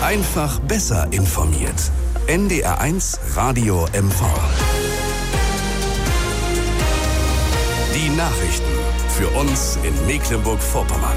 Einfach besser informiert. NDR1 Radio MV. Die Nachrichten für uns in Mecklenburg-Vorpommern.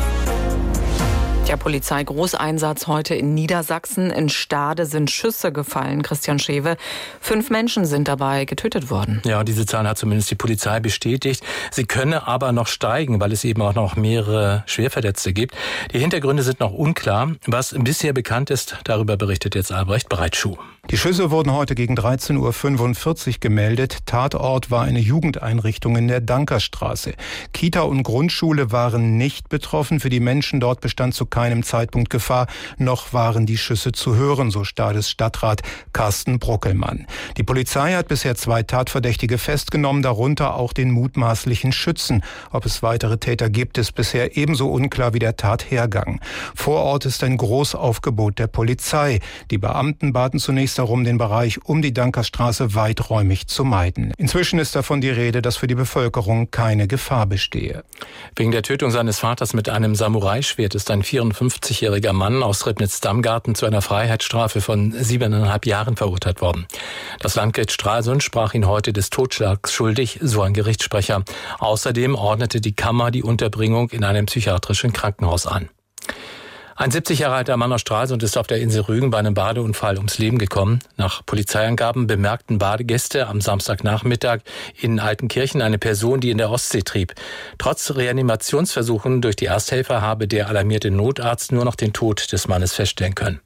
Der Polizeigroßeinsatz heute in Niedersachsen. In Stade sind Schüsse gefallen. Christian Schewe. 5 Menschen sind dabei getötet worden. Ja, diese Zahl hat zumindest die Polizei bestätigt. Sie könne aber noch steigen, weil es eben auch noch mehrere Schwerverletzte gibt. Die Hintergründe sind noch unklar. Was bisher bekannt ist, darüber berichtet jetzt Albrecht Breitschuh. Die Schüsse wurden heute gegen 13.45 Uhr gemeldet. Tatort war eine Jugendeinrichtung in der Dankerstraße. Kita und Grundschule waren nicht betroffen. Für die Menschen dort bestand zu keinem Zeitpunkt Gefahr. Noch waren die Schüsse zu hören, so Stades Stadtrat Carsten Brockelmann. Die Polizei hat bisher 2 Tatverdächtige festgenommen, darunter auch den mutmaßlichen Schützen. Ob es weitere Täter gibt, ist bisher ebenso unklar wie der Tathergang. Vor Ort ist ein Großaufgebot der Polizei. Die Beamten baten zunächst darum, den Bereich um die Dankerstraße weiträumig zu meiden. Inzwischen ist davon die Rede, dass für die Bevölkerung keine Gefahr bestehe. Wegen der Tötung seines Vaters mit einem Samurai-Schwert ist ein 54-jähriger Mann aus Ribnitz-Damgarten zu einer Freiheitsstrafe von 7,5 Jahren verurteilt worden. Das Landgericht Stralsund sprach ihn heute des Totschlags schuldig, so ein Gerichtssprecher. Außerdem ordnete die Kammer die Unterbringung in einem psychiatrischen Krankenhaus an. Ein 70 Jahre alter Mann aus Stralsund ist auf der Insel Rügen bei einem Badeunfall ums Leben gekommen. Nach Polizeiangaben bemerkten Badegäste am Samstagnachmittag in Altenkirchen eine Person, die in der Ostsee trieb. Trotz Reanimationsversuchen durch die Ersthelfer habe der alarmierte Notarzt nur noch den Tod des Mannes feststellen können.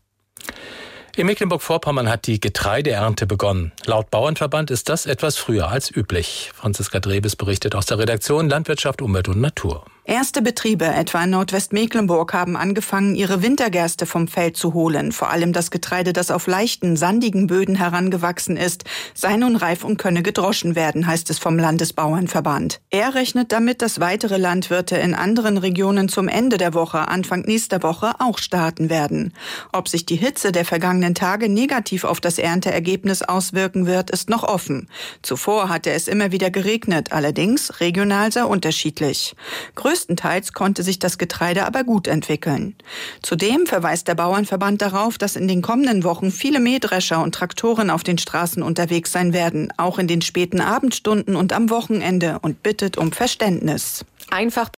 In Mecklenburg-Vorpommern hat die Getreideernte begonnen. Laut Bauernverband ist das etwas früher als üblich. Franziska Drebes berichtet aus der Redaktion Landwirtschaft, Umwelt und Natur. Erste Betriebe, etwa in Nordwestmecklenburg, haben angefangen, ihre Wintergerste vom Feld zu holen. Vor allem das Getreide, das auf leichten, sandigen Böden herangewachsen ist, sei nun reif und könne gedroschen werden, heißt es vom Landesbauernverband. Er rechnet damit, dass weitere Landwirte in anderen Regionen zum Ende der Woche, Anfang nächster Woche auch starten werden. Ob sich die Hitze der vergangenen Tage negativ auf das Ernteergebnis auswirken wird, ist noch offen. Zuvor hatte es immer wieder geregnet, allerdings regional sehr unterschiedlich. Größtenteils konnte sich das Getreide aber gut entwickeln. Zudem verweist der Bauernverband darauf, dass in den kommenden Wochen viele Mähdrescher und Traktoren auf den Straßen unterwegs sein werden, auch in den späten Abendstunden und am Wochenende, und bittet um Verständnis. Einfach